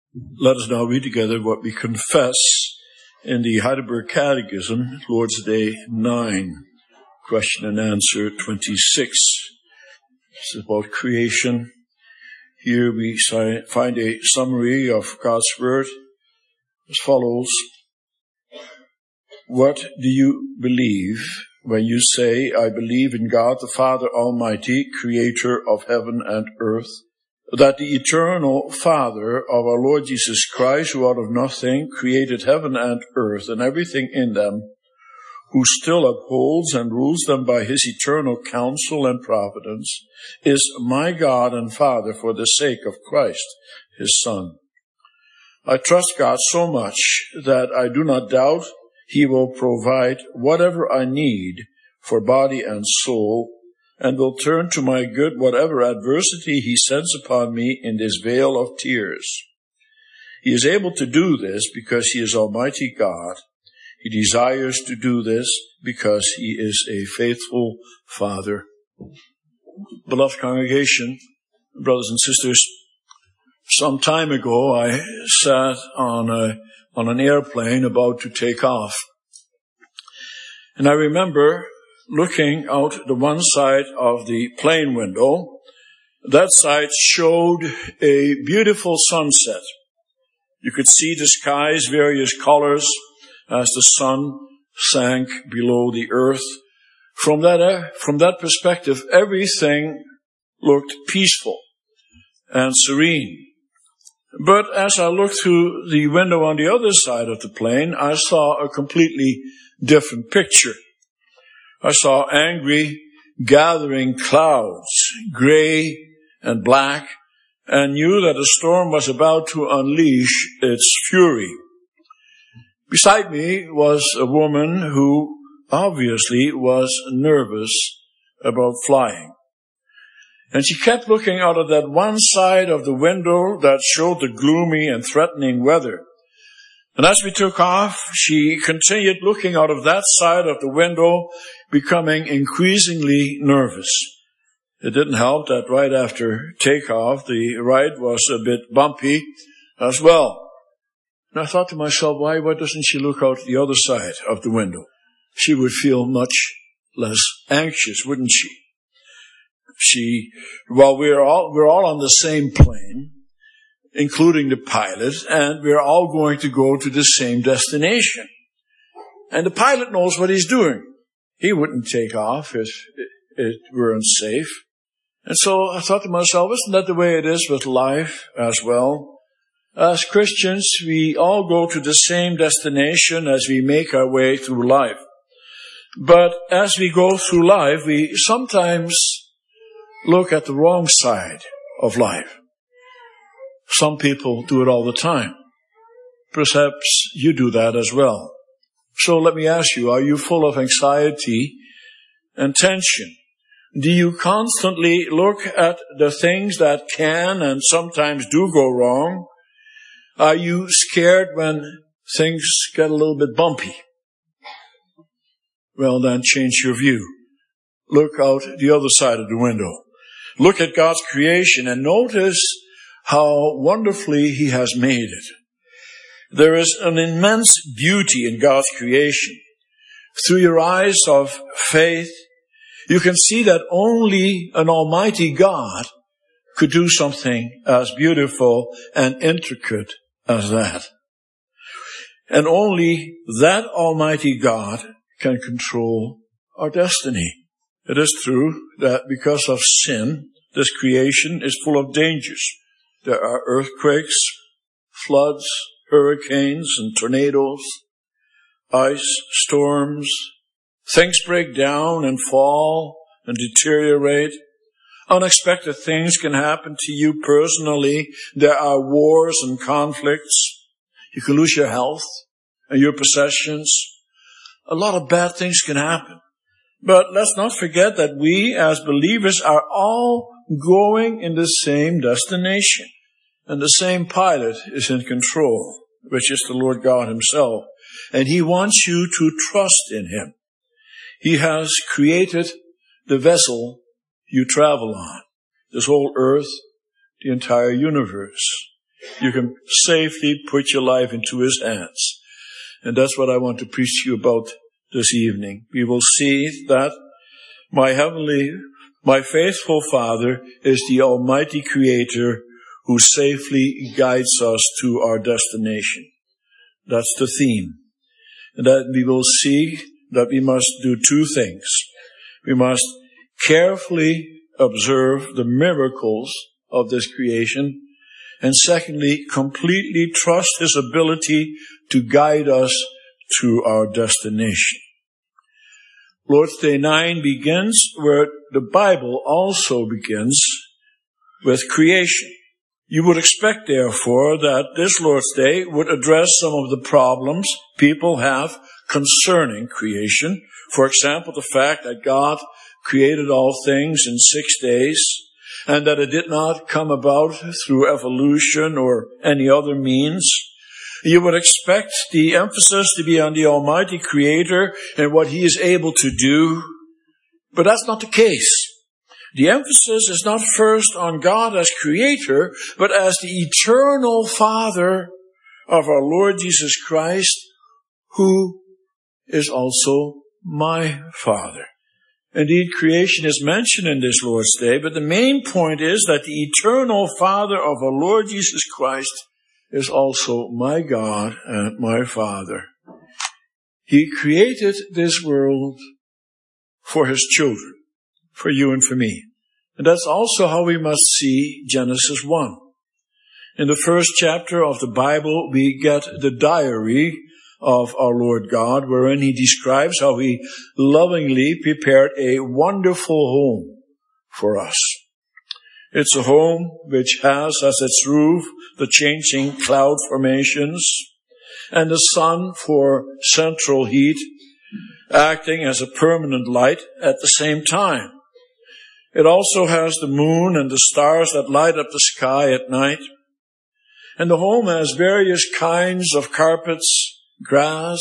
Let us now read together what we confess in the Heidelberg Catechism, Lord's Day 9, question and answer 26. It's about creation. Here we find a summary of God's Word as follows. What do you believe when you say, I believe in God the Father Almighty, creator of heaven and earth, that the eternal Father of our Lord Jesus Christ, who out of nothing created heaven and earth and everything in them, who still upholds and rules them by his eternal counsel and providence, is my God and Father for the sake of Christ, his Son. I trust God so much that I do not doubt he will provide whatever I need for body and soul, and will turn to my good whatever adversity he sends upon me in this vale of tears. He is able to do this because he is Almighty God. He desires to do this because he is a faithful Father. Beloved congregation, brothers and sisters, some time ago I sat on an airplane about to take off. And I remember looking out the one side of the plane window. That side showed a beautiful sunset. You could see the sky's various colors as the sun sank below the earth. From that perspective, everything looked peaceful and serene. But as I looked through the window on the other side of the plane, I saw a completely different picture. I saw angry, gathering clouds, gray and black, and knew that a storm was about to unleash its fury. Beside me was a woman who obviously was nervous about flying. And she kept looking out of that one side of the window that showed the gloomy and threatening weather. And as we took off, she continued looking out of that side of the window, becoming increasingly nervous. It didn't help that right after takeoff, the ride was a bit bumpy as well. And I thought to myself, why doesn't she look out the other side of the window? She would feel much less anxious, wouldn't she? We're all on the same plane, including the pilot, and we're all going to go to the same destination. And the pilot knows what he's doing. He wouldn't take off if it were unsafe. And so I thought to myself, isn't that the way it is with life as well? As Christians, we all go to the same destination as we make our way through life. But as we go through life, we sometimes look at the wrong side of life. Some people do it all the time. Perhaps you do that as well. So let me ask you, are you full of anxiety and tension? Do you constantly look at the things that can and sometimes do go wrong? Are you scared when things get a little bit bumpy? Well, then change your view. Look out the other side of the window. Look at God's creation and notice how wonderfully he has made it. There is an immense beauty in God's creation. Through your eyes of faith, you can see that only an almighty God could do something as beautiful and intricate as that. And only that almighty God can control our destiny. It is true that because of sin, this creation is full of dangers. There are earthquakes, floods, hurricanes and tornadoes, ice, storms. Things break down and fall and deteriorate. Unexpected things can happen to you personally. There are wars and conflicts. You can lose your health and your possessions. A lot of bad things can happen. But let's not forget that we as believers are all going in the same destination. And the same pilot is in control, which is the Lord God himself. And he wants you to trust in him. He has created the vessel you travel on, this whole earth, the entire universe. You can safely put your life into His hands. And that's what I want to preach to you about this evening. We will see that my faithful Father is the Almighty Creator who safely guides us to our destination. That's the theme. And that we will see that we must do two things. We must carefully observe the miracles of this creation, and secondly, completely trust His ability to guide us to our destination. Lord's Day 9 begins where the Bible also begins, with creation. You would expect, therefore, that this Lord's Day would address some of the problems people have concerning creation. For example, the fact that God created all things in 6 days, and that it did not come about through evolution or any other means. You would expect the emphasis to be on the Almighty Creator and what He is able to do, but that's not the case. The emphasis is not first on God as Creator, but as the eternal Father of our Lord Jesus Christ, who is also my Father. Indeed, creation is mentioned in this Lord's Day, but the main point is that the eternal Father of our Lord Jesus Christ is also my God and my Father. He created this world for His children, for you and for me. And that's also how we must see Genesis 1. In the first chapter of the Bible, we get the diary of our Lord God, wherein He describes how He lovingly prepared a wonderful home for us. It's a home which has as its roof the changing cloud formations and the sun for central heat, acting as a permanent light at the same time. It also has the moon and the stars that light up the sky at night. And the home has various kinds of carpets, grass,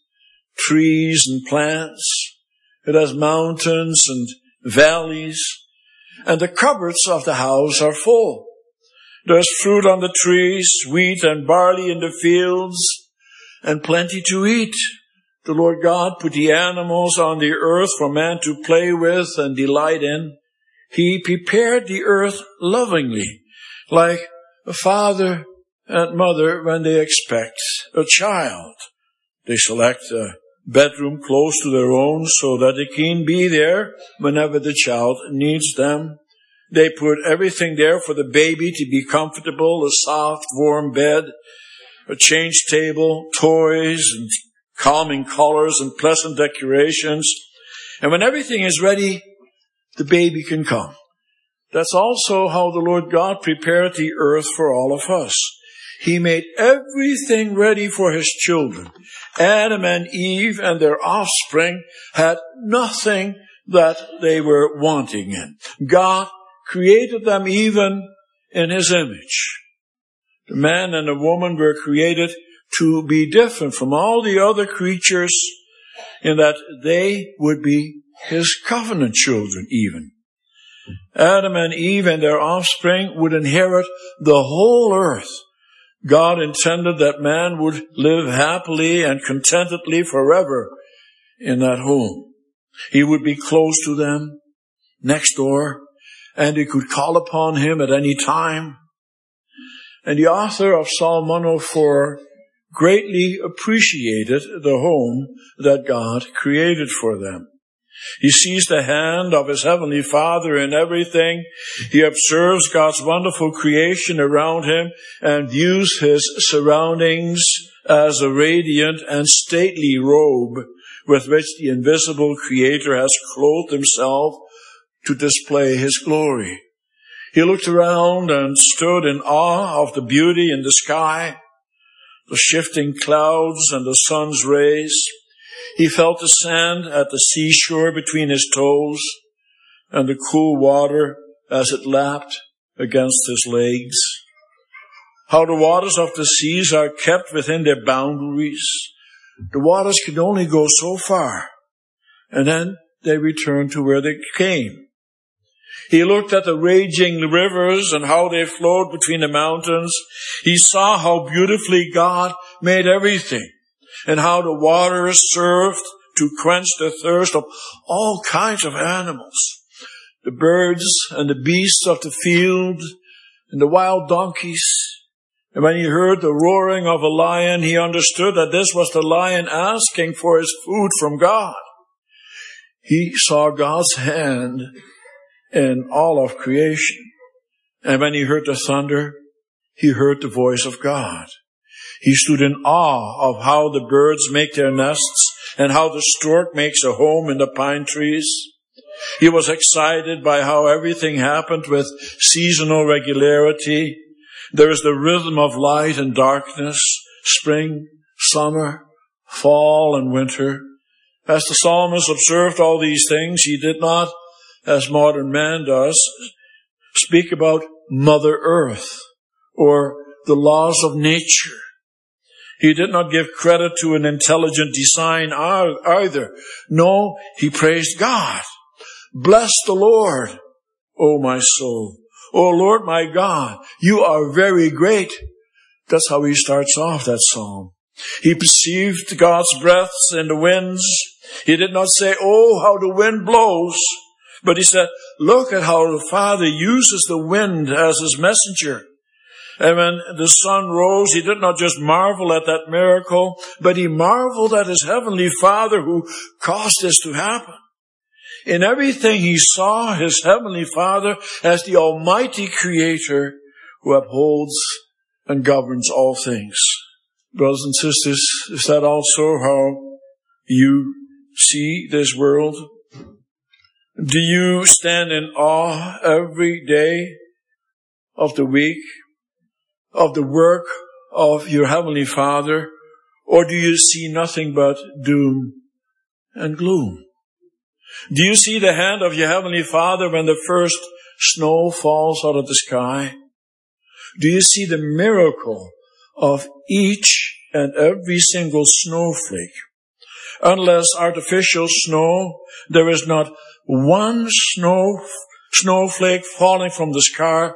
trees and plants. It has mountains and valleys. And the cupboards of the house are full. There's fruit on the trees, wheat and barley in the fields, and plenty to eat. The Lord God put the animals on the earth for man to play with and delight in. He prepared the earth lovingly, like a father and mother when they expect a child. They select a bedroom close to their own so that they can be there whenever the child needs them. They put everything there for the baby to be comfortable, a soft, warm bed, a change table, toys, and calming colors and pleasant decorations. And when everything is ready, the baby can come. That's also how the Lord God prepared the earth for all of us. He made everything ready for His children. Adam and Eve and their offspring had nothing that they were wanting in. God created them even in His image. The man and the woman were created to be different from all the other creatures in that they would be His covenant children even. Adam and Eve and their offspring would inherit the whole earth. God intended that man would live happily and contentedly forever in that home. He would be close to them, next door, and they could call upon Him at any time. And the author of Psalm 104 greatly appreciated the home that God created for them. He sees the hand of His Heavenly Father in everything. He observes God's wonderful creation around Him and views His surroundings as a radiant and stately robe with which the invisible Creator has clothed Himself to display His glory. He looked around and stood in awe of the beauty in the sky, the shifting clouds and the sun's rays. He felt the sand at the seashore between his toes and the cool water as it lapped against his legs. How the waters of the seas are kept within their boundaries. The waters can only go so far, and then they return to where they came. He looked at the raging rivers and how they flowed between the mountains. He saw how beautifully God made everything and how the waters served to quench the thirst of all kinds of animals. The birds and the beasts of the field and the wild donkeys. And when he heard the roaring of a lion, he understood that this was the lion asking for his food from God. He saw God's hand in all of creation. And when he heard the thunder, he heard the voice of God. He stood in awe of how the birds make their nests and how the stork makes a home in the pine trees. He was excited by how everything happened with seasonal regularity. There is the rhythm of light and darkness, spring, summer, fall, and winter. As the psalmist observed all these things, he did not, as modern man does, speak about Mother Earth or the laws of nature. He did not give credit to an intelligent design either. No, he praised God. Bless the Lord, O my soul. O Lord my God, you are very great. That's how he starts off that psalm. He perceived God's breaths in the winds. He did not say, oh, how the wind blows. But he said, look at how the Father uses the wind as his messenger. And when the sun rose, he did not just marvel at that miracle, but he marveled at his heavenly Father who caused this to happen. In everything he saw his heavenly Father as the almighty creator who upholds and governs all things. Brothers and sisters, is that also how you see this world? Do you stand in awe every day of the week of the work of your heavenly Father, or do you see nothing but doom and gloom? Do you see the hand of your heavenly Father when the first snow falls out of the sky? Do you see the miracle of each and every single snowflake? Unless artificial snow, there is not one snowflake falling from the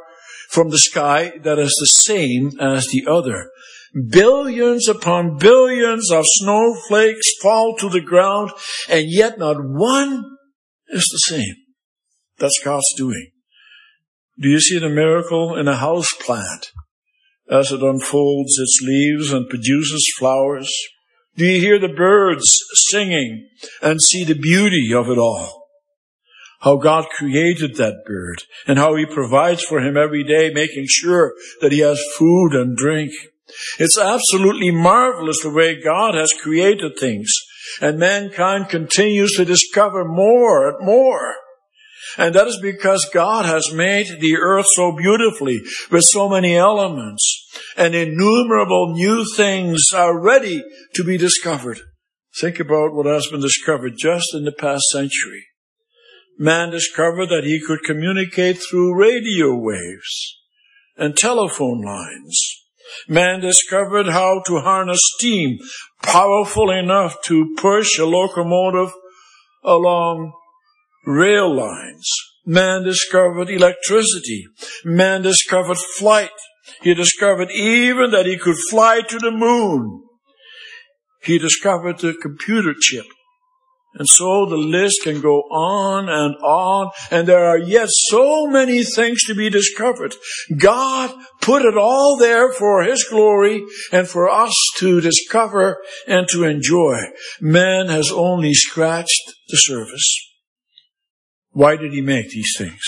sky that is the same as the other. Billions upon billions of snowflakes fall to the ground, and yet not one is the same. That's God's doing. Do you see the miracle in a house plant as it unfolds its leaves and produces flowers? Do you hear the birds singing and see the beauty of it all? How God created that bird and how he provides for him every day, making sure that he has food and drink. It's absolutely marvelous the way God has created things, and mankind continues to discover more and more. And that is because God has made the earth so beautifully with so many elements, and innumerable new things are ready to be discovered. Think about what has been discovered just in the past century. Man discovered that he could communicate through radio waves and telephone lines. Man discovered how to harness steam powerful enough to push a locomotive along rail lines. Man discovered electricity. Man discovered flight. He discovered even that he could fly to the moon. He discovered the computer chip. And so the list can go on, and there are yet so many things to be discovered. God put it all there for his glory and for us to discover and to enjoy. Man has only scratched the surface. Why did he make these things?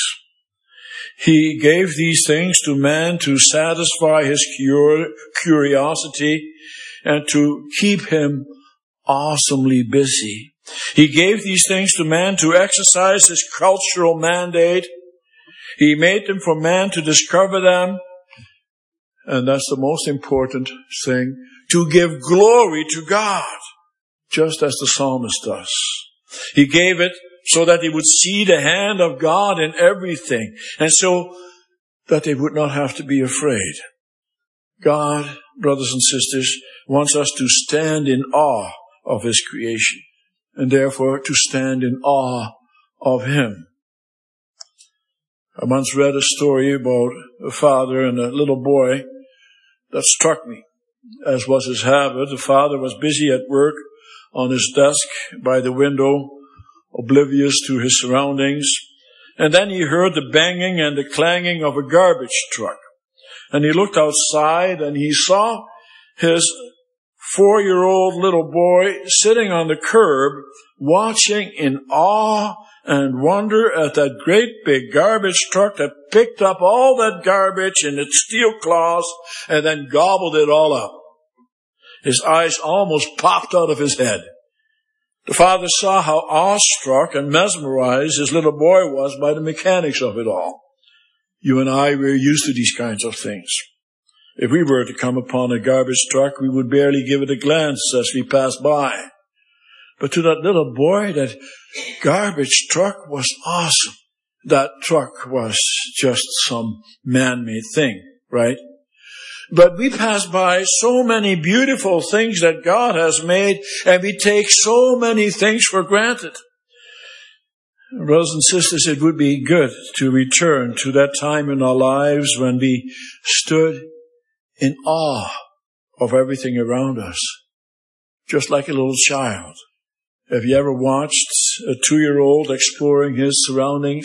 He gave these things to man to satisfy his curiosity and to keep him awesomely busy. He gave these things to man to exercise his cultural mandate. He made them for man to discover them. And that's the most important thing, to give glory to God, just as the psalmist does. He gave it so that they would see the hand of God in everything, and so that they would not have to be afraid. God, brothers and sisters, wants us to stand in awe of his creation, and therefore to stand in awe of him. I once read a story about a father and a little boy that struck me. As was his habit, the father was busy at work on his desk by the window, oblivious to his surroundings. And then he heard the banging and the clanging of a garbage truck. And he looked outside and he saw his 4-year-old little boy sitting on the curb, watching in awe and wonder at that great big garbage truck that picked up all that garbage in its steel claws and then gobbled it all up. His eyes almost popped out of his head. The father saw how awestruck and mesmerized his little boy was by the mechanics of it all. You and I, we're used to these kinds of things. If we were to come upon a garbage truck, we would barely give it a glance as we passed by. But to that little boy, that garbage truck was awesome. That truck was just some man-made thing, right? But we pass by so many beautiful things that God has made, and we take so many things for granted. Brothers and sisters, it would be good to return to that time in our lives when we stood in awe of everything around us, just like a little child. Have you ever watched a 2-year-old exploring his surroundings?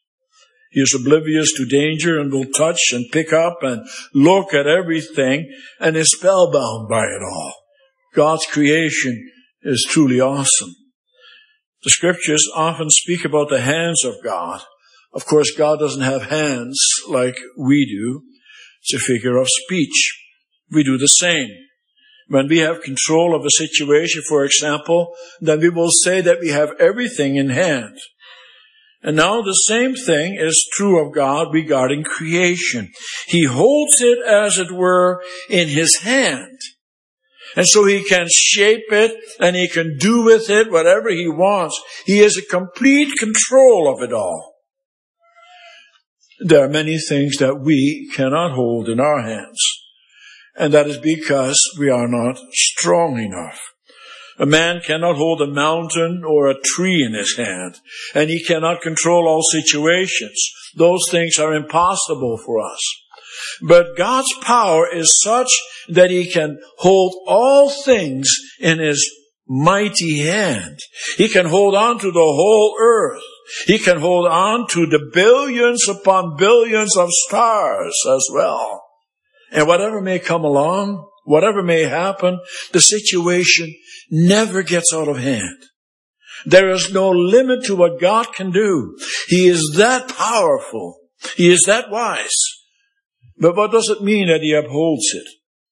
He is oblivious to danger and will touch and pick up and look at everything and is spellbound by it all. God's creation is truly awesome. The scriptures often speak about the hands of God. Of course, God doesn't have hands like we do. It's a figure of speech. We do the same. When we have control of a situation, for example, then we will say that we have everything in hand. And now the same thing is true of God regarding creation. He holds it, as it were, in His hand. And so He can shape it and He can do with it whatever He wants. He has a complete control of it all. There are many things that we cannot hold in our hands. And that is because we are not strong enough. A man cannot hold a mountain or a tree in his hand, and he cannot control all situations. Those things are impossible for us. But God's power is such that He can hold all things in His mighty hand. He can hold on to the whole earth. He can hold on to the billions upon billions of stars as well. And whatever may come along, whatever may happen, the situation never gets out of hand. There is no limit to what God can do. He is that powerful. He is that wise. But what does it mean that He upholds it?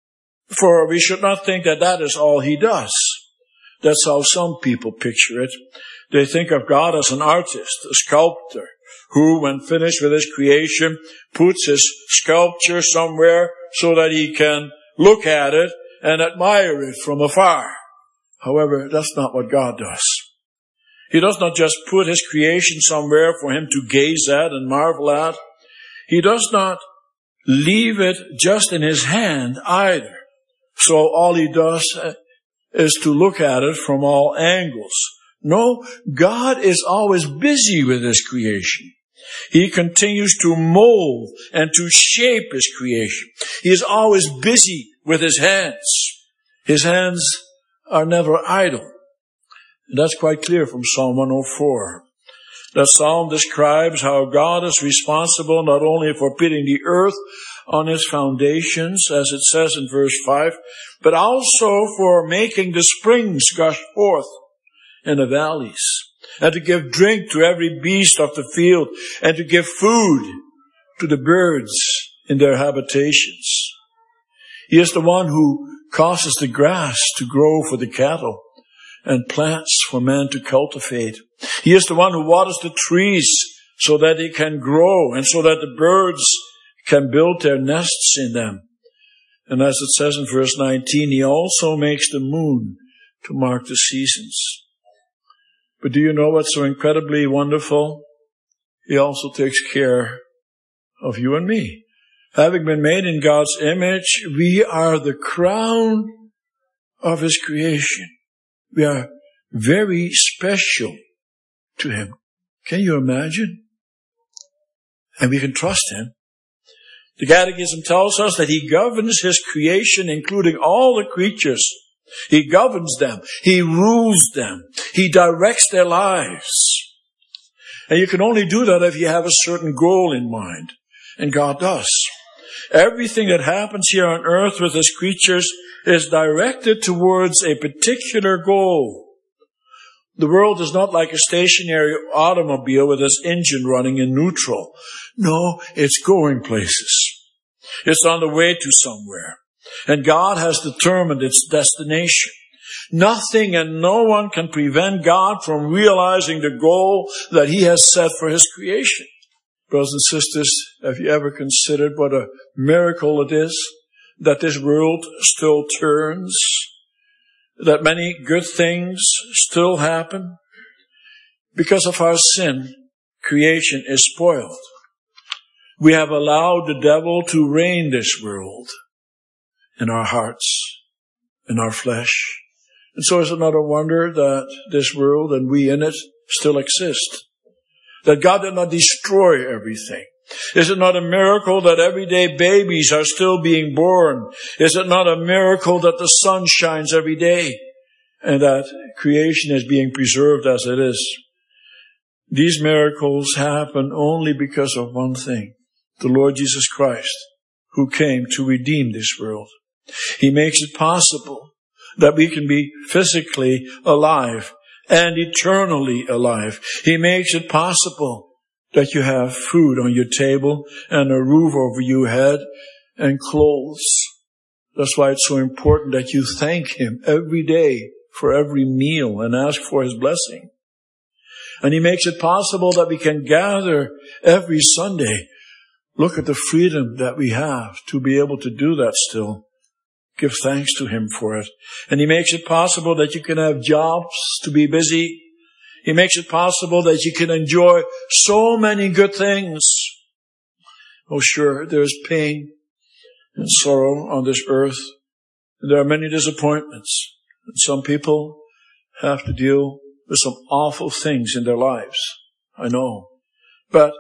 For we should not think that that is all He does. That's how some people picture it. They think of God as an artist, a sculptor, who, when finished with His creation, puts His sculpture somewhere so that He can look at it and admire it from afar. However, that's not what God does. He does not just put His creation somewhere for Him to gaze at and marvel at. He does not leave it just in His hand either. So all He does is to look at it from all angles. No, God is always busy with His creation. He continues to mold and to shape His creation. He is always busy with His hands. His hands are never idle. And that's quite clear from Psalm 104. That psalm describes how God is responsible not only for putting the earth on its foundations, as it says in verse 5, but also for making the springs gush forth in the valleys, and to give drink to every beast of the field, and to give food to the birds in their habitations. He is the one who causes the grass to grow for the cattle, and plants for man to cultivate. He is the one who waters the trees so that they can grow, and so that the birds can build their nests in them. And as it says in verse 19, He also makes the moon to mark the seasons. But do you know what's so incredibly wonderful? He also takes care of you and me. Having been made in God's image, we are the crown of His creation. We are very special to Him. Can you imagine? And we can trust Him. The Catechism tells us that He governs His creation, including all the creatures. He governs them. He rules them. He directs their lives. And you can only do that if you have a certain goal in mind. And God does. Everything that happens here on earth with His creatures is directed towards a particular goal. The world is not like a stationary automobile with its engine running in neutral. No, it's going places. It's on the way to somewhere. And God has determined its destination. Nothing and no one can prevent God from realizing the goal that He has set for His creation. Brothers and sisters, have you ever considered what a miracle it is that this world still turns? That many good things still happen? Because of our sin, creation is spoiled. We have allowed the devil to reign this world in our hearts, in our flesh. And so is it not a wonder that this world and we in it still exist? That God did not destroy everything. Is it not a miracle that everyday babies are still being born? Is it not a miracle that the sun shines every day and that creation is being preserved as it is? These miracles happen only because of one thing, the Lord Jesus Christ, who came to redeem this world. He makes it possible that we can be physically alive and eternally alive. He makes it possible that you have food on your table and a roof over your head and clothes. That's why it's so important that you thank Him every day for every meal and ask for His blessing. And He makes it possible that we can gather every Sunday. Look at the freedom that we have to be able to do that still. Give thanks to Him for it. And He makes it possible that you can have jobs to be busy. He makes it possible that you can enjoy so many good things. Oh, sure, there's pain and sorrow on this earth. And there are many disappointments. And some people have to deal with some awful things in their lives. I know. But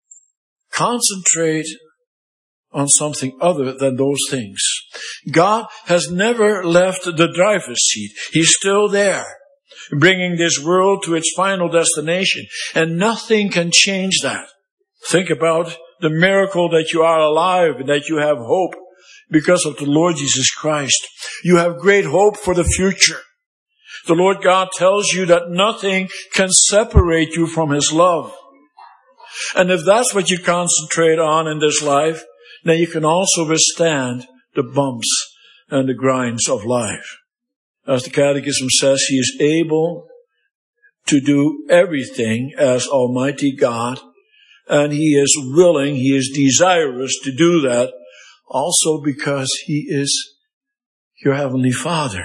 concentrate on something other than those things. God has never left the driver's seat. He's still there, bringing this world to its final destination. And nothing can change that. Think about the miracle that you are alive and that you have hope because of the Lord Jesus Christ. You have great hope for the future. The Lord God tells you that nothing can separate you from His love. And if that's what you concentrate on in this life, then you can also withstand the bumps and the grinds of life. As the Catechism says, He is able to do everything as Almighty God, and He is willing, He is desirous to do that, also because He is your Heavenly Father.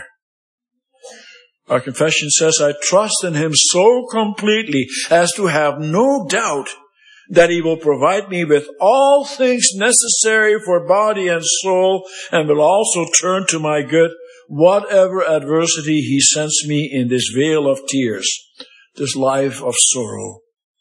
Our confession says, I trust in Him so completely as to have no doubt that He will provide me with all things necessary for body and soul, and will also turn to my good whatever adversity He sends me in this vale of tears, this life of sorrow.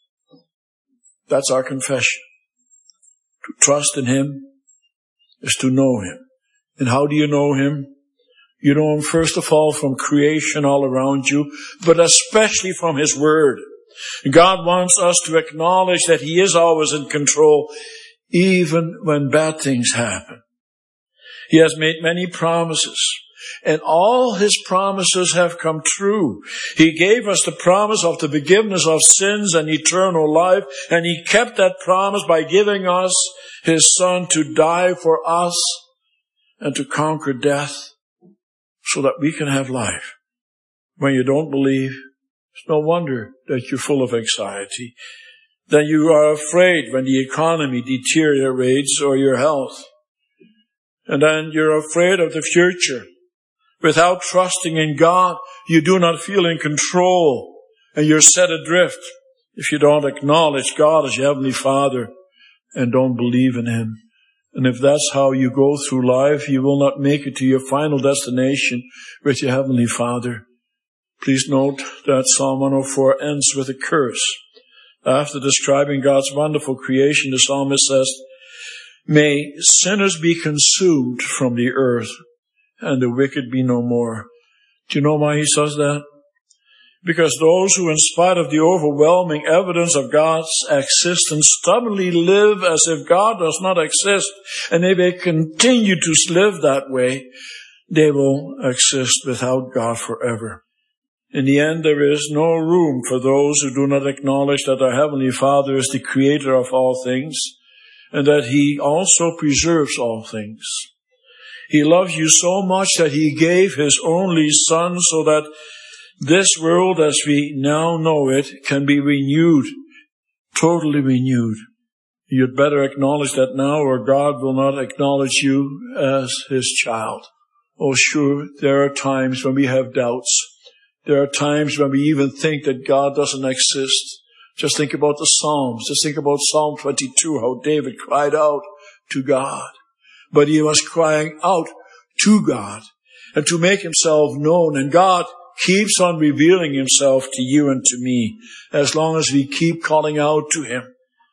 That's our confession. To trust in Him is to know Him. And how do you know Him? You know Him first of all from creation all around you, but especially from His Word. God wants us to acknowledge that He is always in control, even when bad things happen. He has made many promises, and all His promises have come true. He gave us the promise of the forgiveness of sins and eternal life, and He kept that promise by giving us His Son to die for us and to conquer death so that we can have life. When you don't believe, it's no wonder that you're full of anxiety. Then you are afraid when the economy deteriorates or your health. And then you're afraid of the future. Without trusting in God, you do not feel in control and you're set adrift if you don't acknowledge God as your Heavenly Father and don't believe in Him. And if that's how you go through life, you will not make it to your final destination with your Heavenly Father. Please note that Psalm 104 ends with a curse. After describing God's wonderful creation, the psalmist says, "May sinners be consumed from the earth, and the wicked be no more." Do you know why he says that? Because those who, in spite of the overwhelming evidence of God's existence, stubbornly live as if God does not exist, and if they continue to live that way, they will exist without God forever. In the end, there is no room for those who do not acknowledge that our Heavenly Father is the creator of all things, and that He also preserves all things. He loves you so much that He gave His only Son so that this world as we now know it can be renewed, totally renewed. You'd better acknowledge that now, or God will not acknowledge you as His child. Oh, sure, there are times when we have doubts. There are times when we even think that God doesn't exist. Just think about the Psalms. Just think about Psalm 22, how David cried out to God. But he was crying out to God and to make himself known. And God keeps on revealing Himself to you and to me as long as we keep calling out to Him.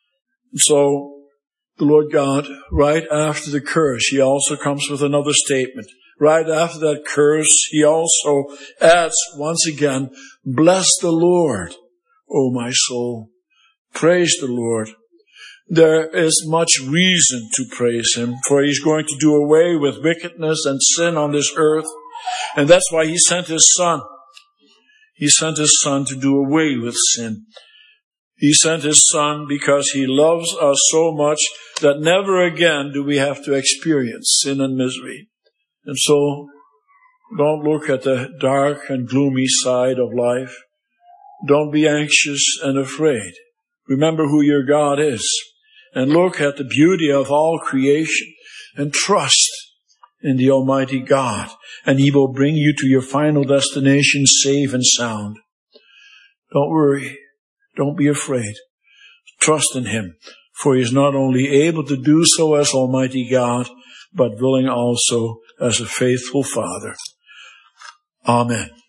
So the Lord God, right after the curse, He also comes with another statement. Right after that curse, He also adds once again, "Bless the Lord, O my soul." Praise the Lord. There is much reason to praise Him, for He's going to do away with wickedness and sin on this earth. And that's why He sent His Son. He sent His Son to do away with sin. He sent His Son because He loves us so much that never again do we have to experience sin and misery. And so, don't look at the dark and gloomy side of life. Don't be anxious and afraid. Remember who your God is. And look at the beauty of all creation. And trust in the Almighty God. And He will bring you to your final destination safe and sound. Don't worry. Don't be afraid. Trust in Him. For He is not only able to do so as Almighty God, but willing also as a faithful Father. Amen.